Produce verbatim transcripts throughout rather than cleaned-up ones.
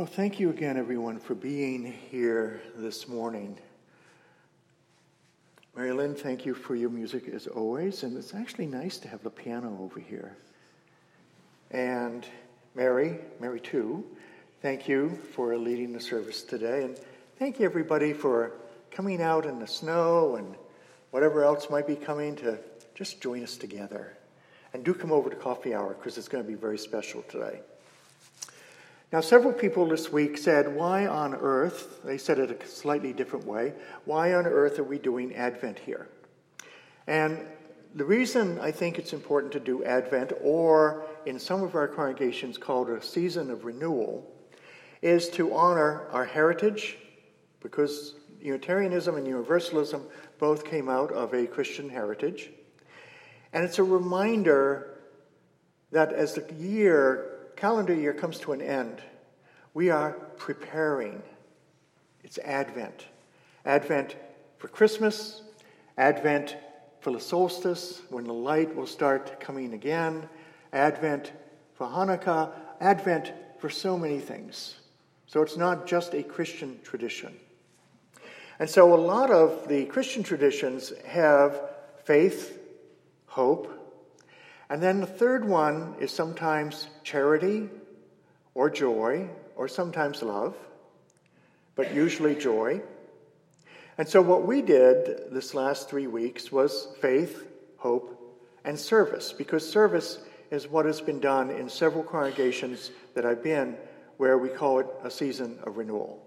Well, thank you again, everyone, for being here this morning. Mary Lynn, thank you for your music as always, and it's actually nice to have the piano over here. And Mary, Mary too, thank you for leading the service today, and thank you, everybody, for coming out in the snow and whatever else might be coming to just join us together. And do come over to coffee hour, because it's going to be very special today. Now, several people this week said, why on earth, they said it a slightly different way, why on earth are we doing Advent here? And the reason I think it's important to do Advent, or in some of our congregations called a season of renewal, is to honor our heritage, because Unitarianism and Universalism both came out of a Christian heritage. And it's a reminder that as the year calendar year comes to an end, we are preparing. It's Advent. Advent for Christmas, Advent for the solstice, when the light will start coming again, Advent for Hanukkah, Advent for so many things. So it's not just a Christian tradition. And so a lot of the Christian traditions have faith, hope, and then the third one is sometimes charity or joy or sometimes love, but usually joy. And so what we did this last three weeks was faith, hope, and service, because service is what has been done in several congregations that I've been where we call it a season of renewal.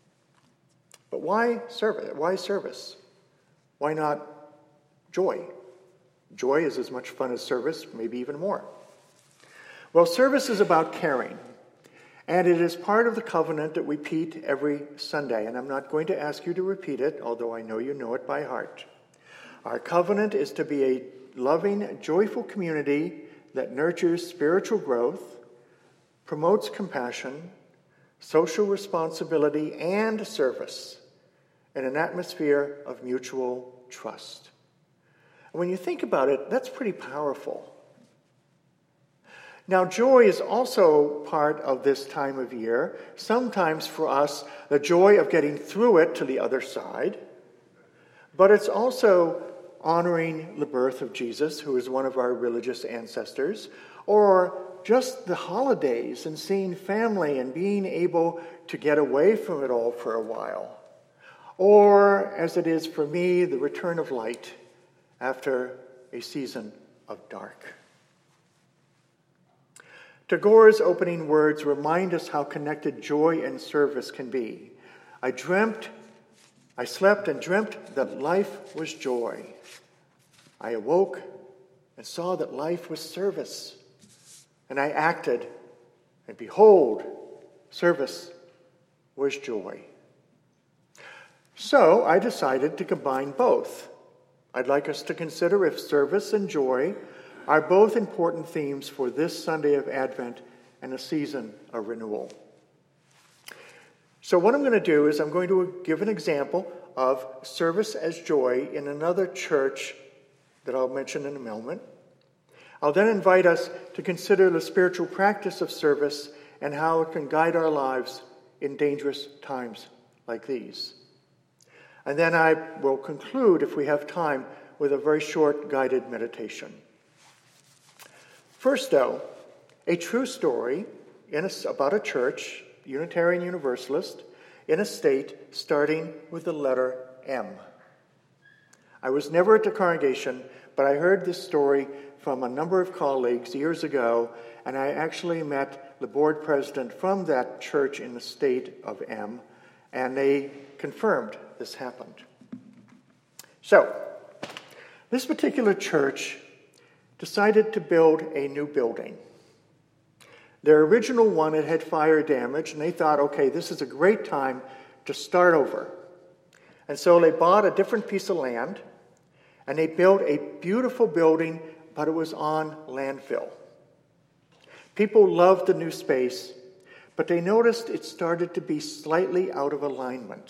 But why service? Why service? Why not joy? Joy is as much fun as service, maybe even more. Well, service is about caring, and it is part of the covenant that we repeat every Sunday, and I'm not going to ask you to repeat it, although I know you know it by heart. Our covenant is to be a loving, joyful community that nurtures spiritual growth, promotes compassion, social responsibility, and service in an atmosphere of mutual trust. When you think about it, that's pretty powerful. Now, joy is also part of this time of year. Sometimes for us, the joy of getting through it to the other side. But it's also honoring the birth of Jesus, who is one of our religious ancestors, or just the holidays and seeing family and being able to get away from it all for a while. Or, as it is for me, the return of light after a season of dark. Tagore's opening words remind us how connected joy and service can be. I dreamt, I slept and dreamt that life was joy. I awoke and saw that life was service. And I acted, and behold, service was joy. So I decided to combine both. I'd like us to consider if service and joy are both important themes for this Sunday of Advent and a season of renewal. So what I'm going to do is I'm going to give an example of service as joy in another church that I'll mention in a moment. I'll then invite us to consider the spiritual practice of service and how it can guide our lives in dangerous times like these. And then I will conclude, if we have time, with a very short guided meditation. First, though, a true story in a, about a church, Unitarian Universalist, in a state starting with the letter M. I was never at the congregation, but I heard this story from a number of colleagues years ago, and I actually met the board president from that church in the state of M, and they confirmed this happened. So, this particular church decided to build a new building. Their original one had had fire damage, and they thought, okay, this is a great time to start over. And so they bought a different piece of land, and they built a beautiful building, but it was on landfill. People loved the new space, but they noticed it started to be slightly out of alignment.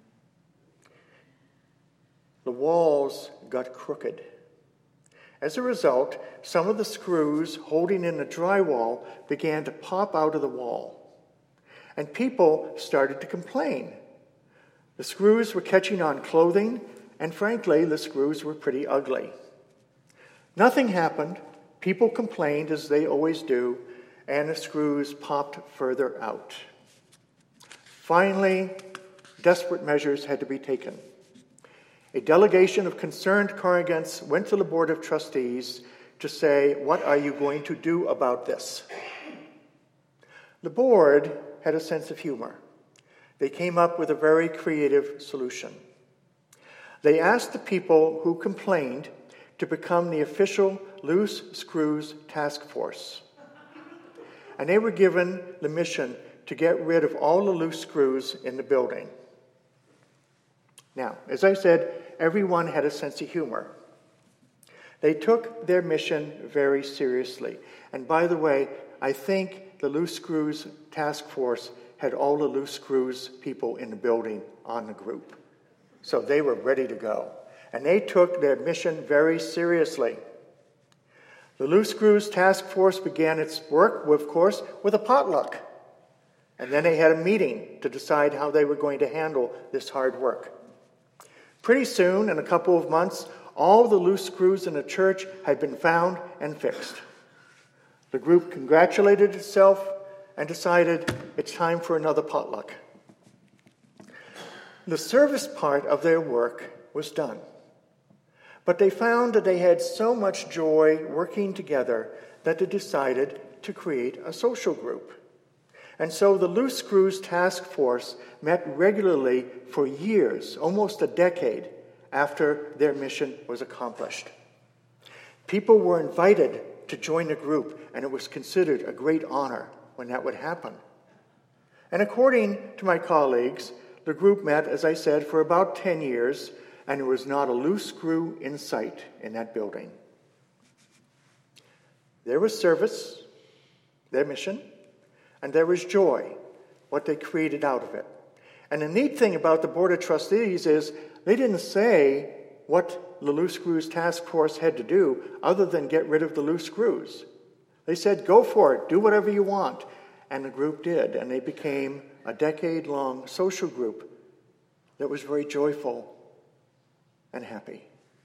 The walls got crooked. As a result, some of the screws holding in the drywall began to pop out of the wall. and people started to complain. The screws were catching on clothing, and frankly, the screws were pretty ugly. Nothing happened. People complained, as they always do, and the screws popped further out. Finally, desperate measures had to be taken. A delegation of concerned congregants went to the Board of Trustees to say, "What are you going to do about this?" The board had a sense of humor. They came up with a very creative solution. They asked the people who complained to become the official Loose Screws Task Force. And they were given the mission to get rid of all the loose screws in the building. Now, as I said, everyone had a sense of humor. They took their mission very seriously. And by the way, I think the Loose Screws Task Force had all the loose screws people in the building on the group. So they were ready to go. And they took their mission very seriously. The Loose Screws Task Force began its work, of course, with a potluck. And then they had a meeting to decide how they were going to handle this hard work. Pretty soon, in a couple of months, all the loose screws in the church had been found and fixed. The group congratulated itself and decided it's time for another potluck. The service part of their work was done. But they found that they had so much joy working together that they decided to create a social group. And so the Loose Screws Task Force met regularly for years, almost a decade, after their mission was accomplished. People were invited to join the group, and it was considered a great honor when that would happen. And according to my colleagues, the group met, as I said, for about ten years, and there was not a loose screw in sight in that building. There was service, their mission, and there was joy, what they created out of it. And the neat thing about the Board of Trustees is they didn't say what the Loose Screws Task Force had to do other than get rid of the loose screws. They said, go for it, do whatever you want. And the group did, and they became a decade-long social group that was very joyful and happy.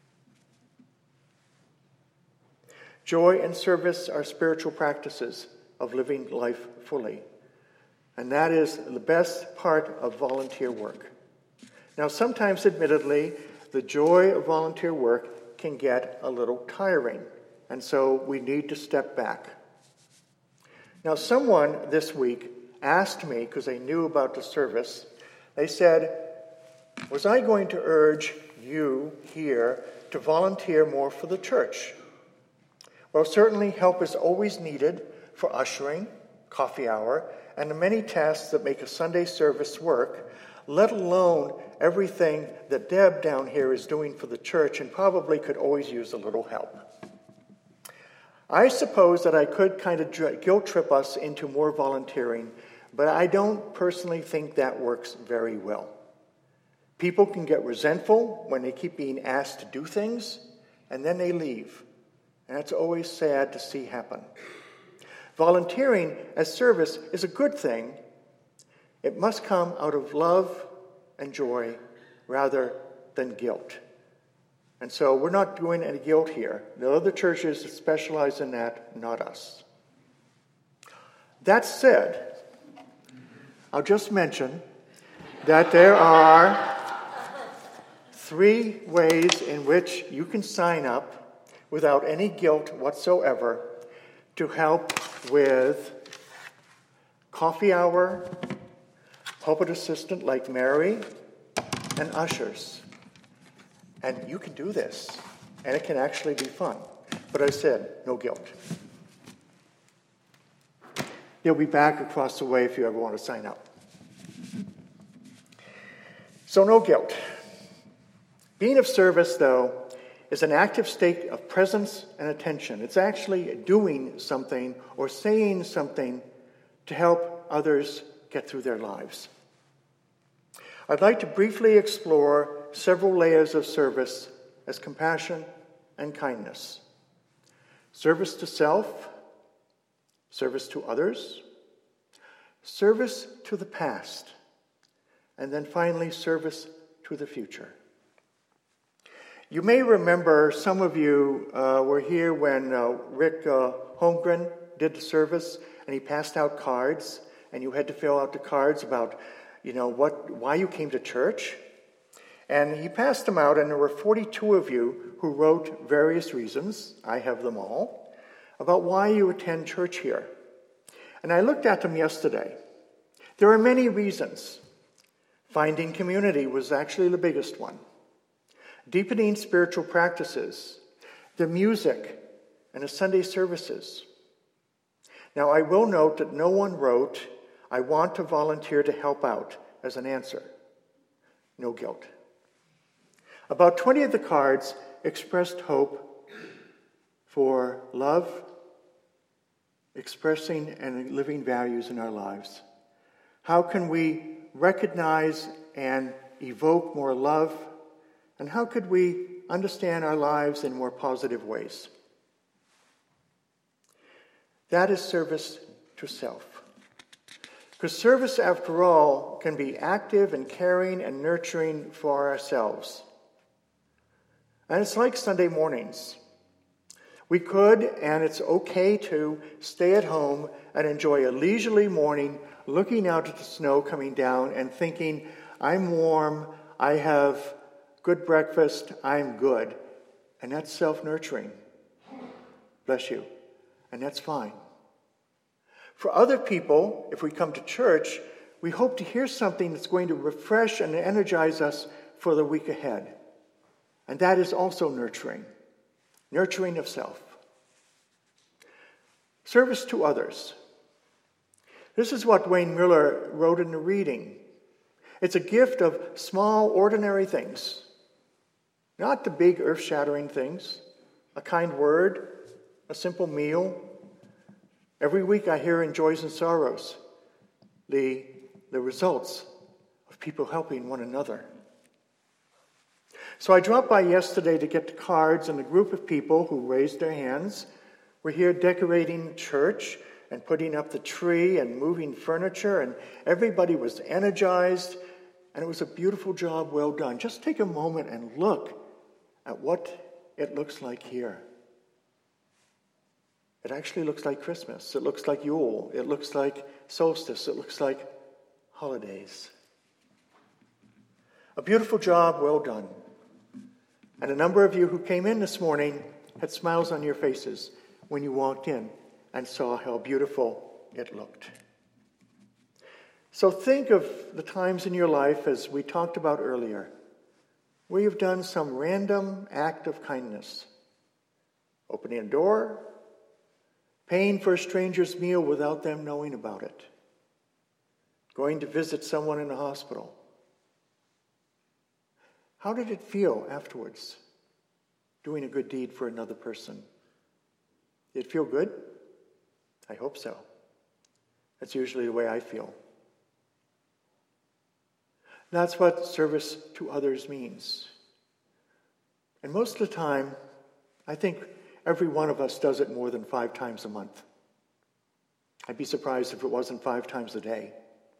Joy and service are spiritual practices of living life fully. And that is the best part of volunteer work. Now, sometimes, admittedly, the joy of volunteer work can get a little tiring, and so we need to step back. Now, someone this week asked me, because they knew about the service, they said, was I going to urge you here to volunteer more for the church? Well, certainly help is always needed for ushering, coffee hour, and the many tasks that make a Sunday service work, let alone everything that Deb down here is doing for the church and probably could always use a little help. I suppose that I could kind of guilt trip us into more volunteering, but I don't personally think that works very well. People can get resentful when they keep being asked to do things, and then they leave. And that's always sad to see happen. Volunteering as service is a good thing. It must come out of love and joy rather than guilt. And so we're not doing any guilt here. The other churches specialize in that, not us. That said, I'll just mention that there are three ways in which you can sign up without any guilt whatsoever to help with coffee hour, pulpit assistant like Mary, and ushers. And you can do this, and it can actually be fun. But I said, no guilt. You'll be back across the way if you ever want to sign up. So no guilt. Being of service, though, is an active state of presence and attention. It's actually doing something or saying something to help others get through their lives. I'd like to briefly explore several layers of service as compassion and kindness. Service to self, service to others, service to the past, and then finally service to the future. You may remember, some of you uh, were here when uh, Rick uh, Holmgren did the service, and he passed out cards, and you had to fill out the cards about, you know, what, why you came to church. And he passed them out, and there were forty-two of you who wrote various reasons, I have them all, about why you attend church here. And I looked at them yesterday. There are many reasons. Finding community was actually the biggest one. Deepening spiritual practices, the music, and the Sunday services. Now, I will note that no one wrote, I want to volunteer to help out as an answer. No guilt. About twenty of the cards expressed hope for love, expressing and living values in our lives. How can we recognize and evoke more love? And how could we understand our lives in more positive ways? That is service to self. Because service, after all, can be active and caring and nurturing for ourselves. And it's like Sunday mornings. We could, and it's okay to, stay at home and enjoy a leisurely morning looking out at the snow coming down and thinking, I'm warm, I have good breakfast, I'm good. And that's self-nurturing. Bless you. And that's fine. For other people, if we come to church, we hope to hear something that's going to refresh and energize us for the week ahead. And that is also nurturing. Nurturing of self. Service to others. This is what Wayne Miller wrote in the reading. It's a gift of small, ordinary things. Not the big, earth-shattering things. A kind word, a simple meal. Every week I hear in Joys and Sorrows the, the results of people helping one another. So I dropped by yesterday to get the cards, and a group of people who raised their hands were here decorating church and putting up the tree and moving furniture, and everybody was energized, and it was a beautiful job, well done. Just take a moment and look at what it looks like here. It actually looks like Christmas. It looks like Yule. It looks like solstice. It looks like holidays. A beautiful job, well done. And a number of you who came in this morning had smiles on your faces when you walked in and saw how beautiful it looked. So think of the times in your life, as we talked about earlier, where you've done some random act of kindness. Opening a door, paying for a stranger's meal without them knowing about it, going to visit someone in the hospital. How did it feel afterwards, doing a good deed for another person? Did it feel good? I hope so. That's usually the way I feel. That's what service to others means. And most of the time, I think every one of us does it more than five times a month. I'd be surprised if it wasn't five times a day.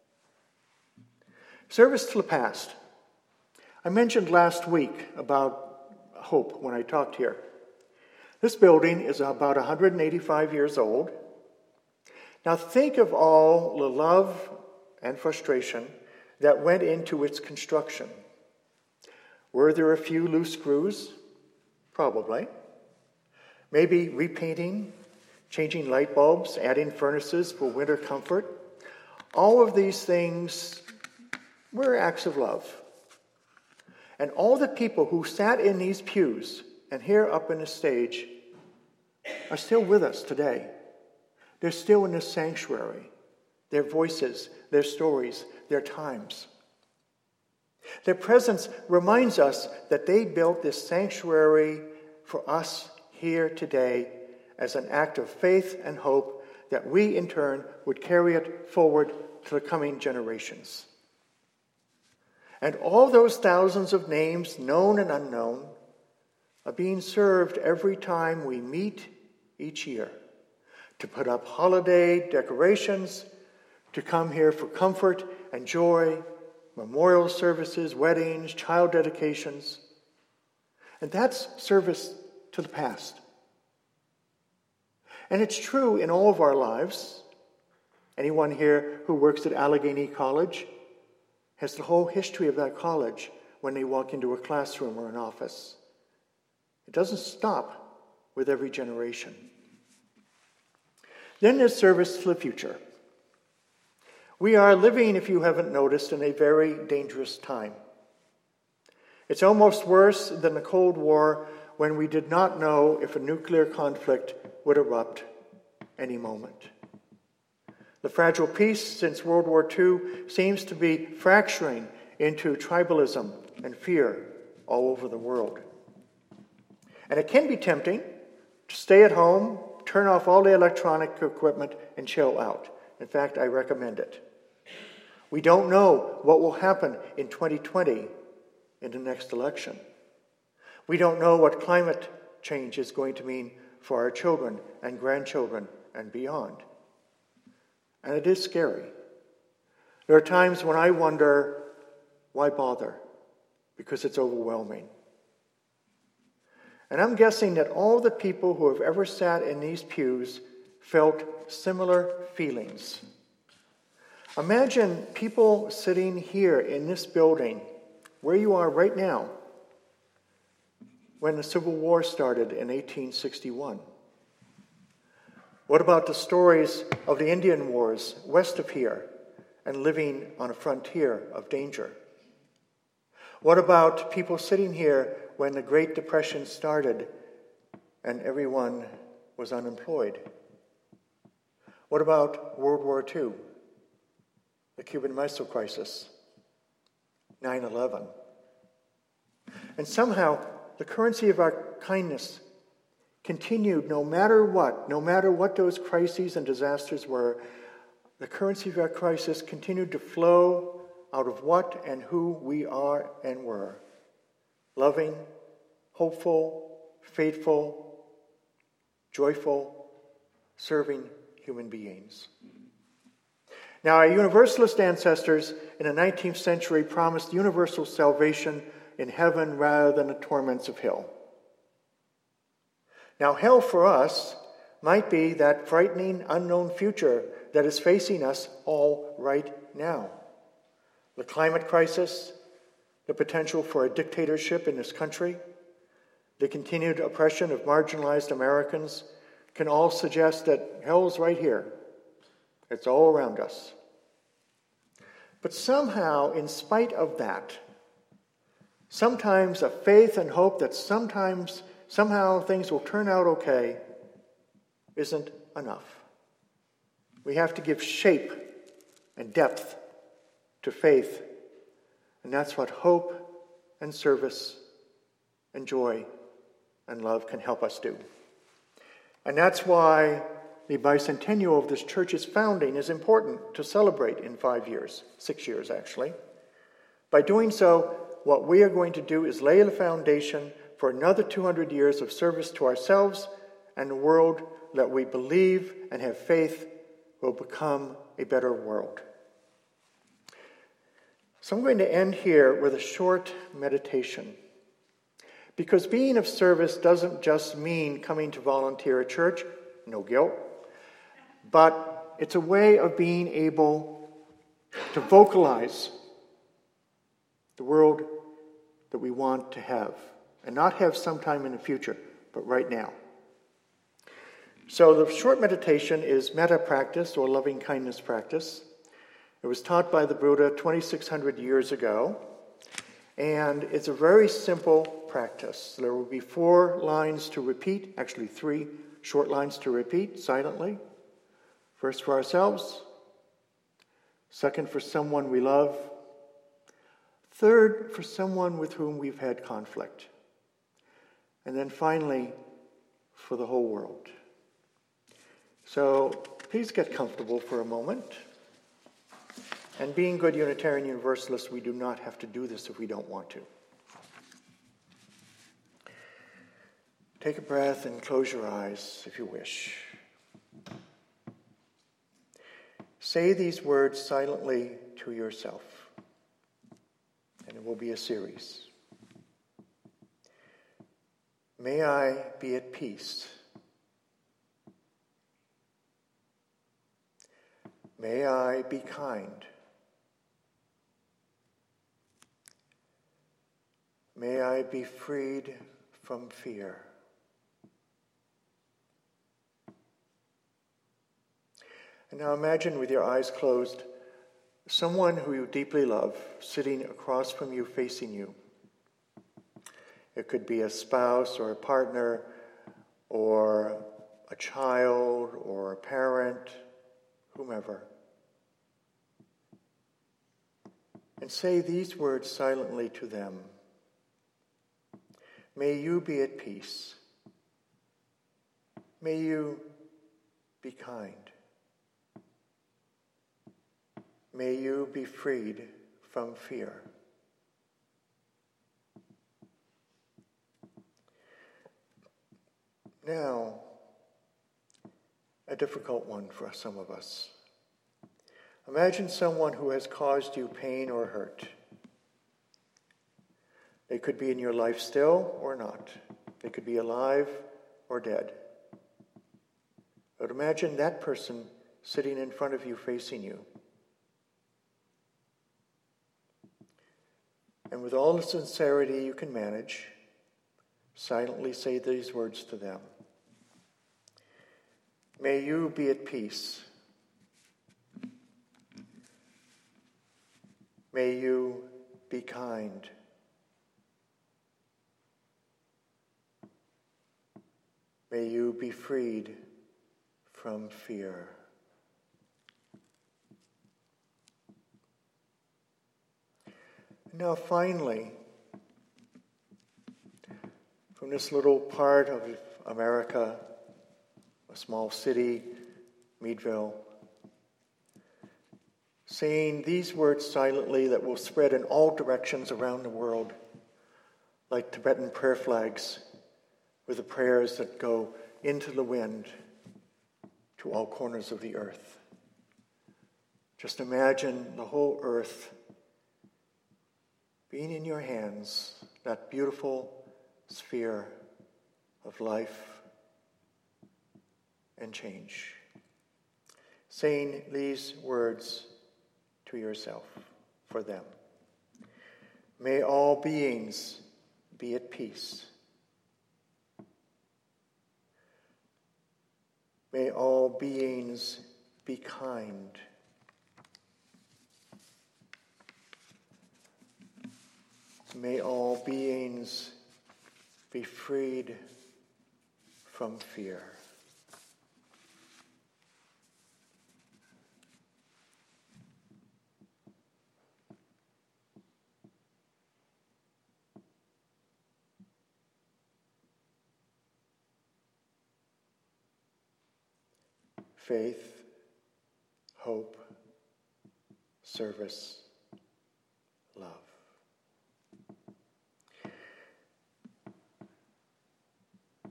Service to the past. I mentioned last week about hope when I talked here. This building is about one hundred eighty-five years old. Now think of all the love and frustration that went into its construction. Were there a few loose screws? Probably. Maybe repainting, changing light bulbs, adding furnaces for winter comfort. All of these things were acts of love. And all the people who sat in these pews and here up in the stage are still with us today. They're still in this sanctuary. Their voices, their stories, their times. Their presence reminds us that they built this sanctuary for us here today as an act of faith and hope that we in turn would carry it forward to the coming generations. And all those thousands of names, known and unknown, are being served every time we meet each year to put up holiday decorations, to come here for comfort and joy, memorial services, weddings, child dedications. And that's service to the past. And it's true in all of our lives. Anyone here who works at Allegheny College has the whole history of that college when they walk into a classroom or an office. It doesn't stop with every generation. Then there's service to the future. We are living, if you haven't noticed, in a very dangerous time. It's almost worse than the Cold War, when we did not know if a nuclear conflict would erupt any moment. The fragile peace since World War Two seems to be fracturing into tribalism and fear all over the world. And it can be tempting to stay at home, turn off all the electronic equipment, and chill out. In fact, I recommend it. We don't know what will happen in twenty twenty in the next election. We don't know what climate change is going to mean for our children and grandchildren and beyond. And it is scary. There are times when I wonder, why bother? Because it's overwhelming. And I'm guessing that all the people who have ever sat in these pews felt similar feelings. Imagine people sitting here in this building, where you are right now, when the Civil War started in eighteen sixty-one. What about the stories of the Indian Wars west of here and living on a frontier of danger? What about people sitting here when the Great Depression started and everyone was unemployed? What about World War Two, the Cuban Missile Crisis, nine eleven? And somehow, the currency of our kindness continued no matter what, no matter what those crises and disasters were, the currency of our crisis continued to flow out of what and who we are and were. Loving, hopeful, faithful, joyful, serving human beings. Now, our Universalist ancestors in the nineteenth century promised universal salvation in heaven rather than the torments of hell. Now, hell for us might be that frightening, unknown future that is facing us all right now. The climate crisis, the potential for a dictatorship in this country, the continued oppression of marginalized Americans can all suggest that hell's right here. It's all around us. But somehow, in spite of that, sometimes a faith and hope that sometimes, somehow things will turn out okay isn't enough. We have to give shape and depth to faith. And that's what hope and service and joy and love can help us do. And that's why the bicentennial of this church's founding is important to celebrate in five years, six years actually. By doing so, what we are going to do is lay the foundation for another two hundred years of service to ourselves and the world that we believe and have faith will become a better world. So I'm going to end here with a short meditation. Because being of service doesn't just mean coming to volunteer at church, no guilt, but it's a way of being able to vocalize the world that we want to have, and not have sometime in the future, but right now. So the short meditation is metta practice or loving kindness practice. It was taught by the Buddha twenty-six hundred years ago, and it's a very simple practice. There will be four lines to repeat, actually three short lines to repeat silently. First for ourselves, second for someone we love, third for someone with whom we've had conflict, and then finally for the whole world. So please get comfortable for a moment. And being good Unitarian Universalists, we do not have to do this if we don't want to. Take a breath and close your eyes if you wish. Say these words silently to yourself, and it will be a series. May I be at peace. May I be kind. May I be freed from fear. And now imagine with your eyes closed, someone who you deeply love sitting across from you, facing you. It could be a spouse or a partner or a child or a parent, whomever. And say these words silently to them. May you be at peace. May you be kind. May you be freed from fear. Now, a difficult one for some of us. Imagine someone who has caused you pain or hurt. They could be in your life still or not. They could be alive or dead. But imagine that person sitting in front of you, facing you. And with all the sincerity you can manage, silently say these words to them. May you be at peace. May you be kind. May you be freed from fear. Now finally, from this little part of America, a small city, Meadville, saying these words silently that will spread in all directions around the world, like Tibetan prayer flags, with the prayers that go into the wind to all corners of the earth. Just imagine the whole earth being in your hands, that beautiful sphere of life and change. Saying these words to yourself, for them. May all beings be at peace. May all beings be kind. May all beings be freed from fear. Faith, hope, service,